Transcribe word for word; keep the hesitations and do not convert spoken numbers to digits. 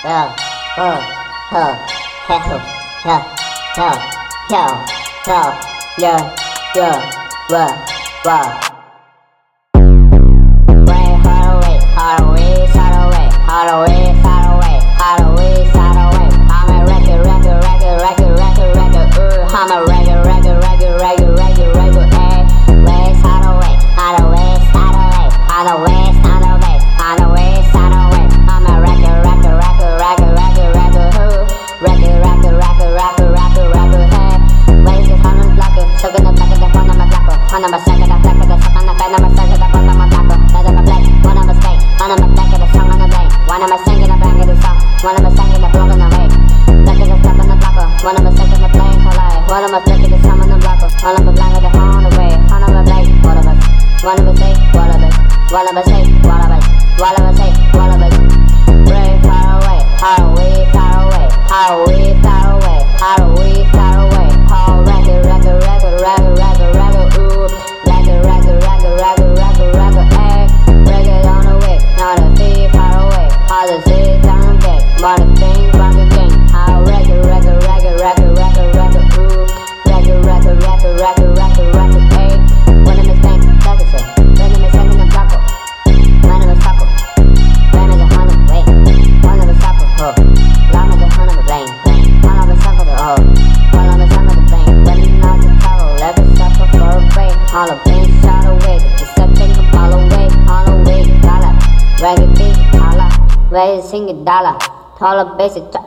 yo, oh, ho, hell, yo, yo, yo, yo, yo, yo, whoa, whoa. Way hard away, hard away, side away, hard away, side away, hard away, side away. I'm a record, record, record, record, record, record, ooh, I'm a record, record, record, record, record, record, ay. Way side away, hard away, side away, hard away, side away, hard away, side away. I'm a record, record, record, record, record, record, ooh, record, record, record, record, record, record, hey. Ways is on the block, so gonna back of the phone on my block, on my second, the black of the suck on the bed, on my second, the phone on my block, let them play, one of my stay, one of my back of the song on the blade, one of my singing the back of the song, one of my singing the block on the way, back of the stuff on the block, one of my second the playing collide, one of my flicking the song on the block, one of my blank of the on the way, one of my blade, one of us, one of us say, one of us, one of us say, one of us, one of us say, one of us, way far away, far away, far away, far away, far away, far away, far away, oh, record, record, record, record, record, record, ooh, record, record, record, record, record, record, eh, record on the way, not a sea, far away, all the seas on the bay, more the things, one the thing, oh, record, record, record, record, record, record, ooh, record, record, record, record, record, record, eh, one of my things, that's it, one of my singing the block, one of my suckle, one of the hundred, wait, one of my suckle, oh, one of the hundred, blame, blame, one of my suckle, oh, one of my suckle, blame, when I was a towel, let me suffer for a break, all the pain shot away, the stepping a mile away, on the way, dollar, reggae beat, dollar, way sing it, dollar, all the basic,